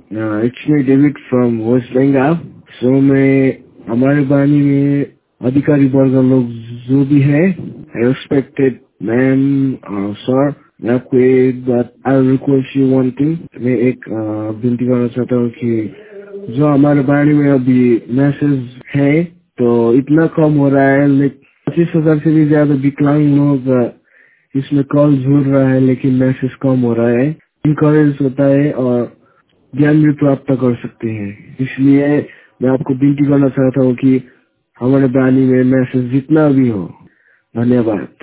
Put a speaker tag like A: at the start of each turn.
A: It's me David from West Bengal. So मैं हमारे बानी में अधिकारी वर्ग लोग जो भी है, रेस्पेक्टेड मैम सर, मैं आपको एक बात, I request you one thing, मैं एक विनती करना चाहता हूँ कि जो हमारे बारे में अभी मैसेज है तो इतना कम हो रहा है, लेकिन 25,000 से भी ज्यादा विकलांग लोग इसमें कॉल जुड़ रहा है, लेकिन मैसेज कम हो रहा है। इनकरेज होता है और ज्ञान भी प्राप्त कर सकते हैं। इसलिए मैं आपको विनती करना चाहता हूँ कि हमारे बानी में मैसेज जितना भी हो। धन्यवाद।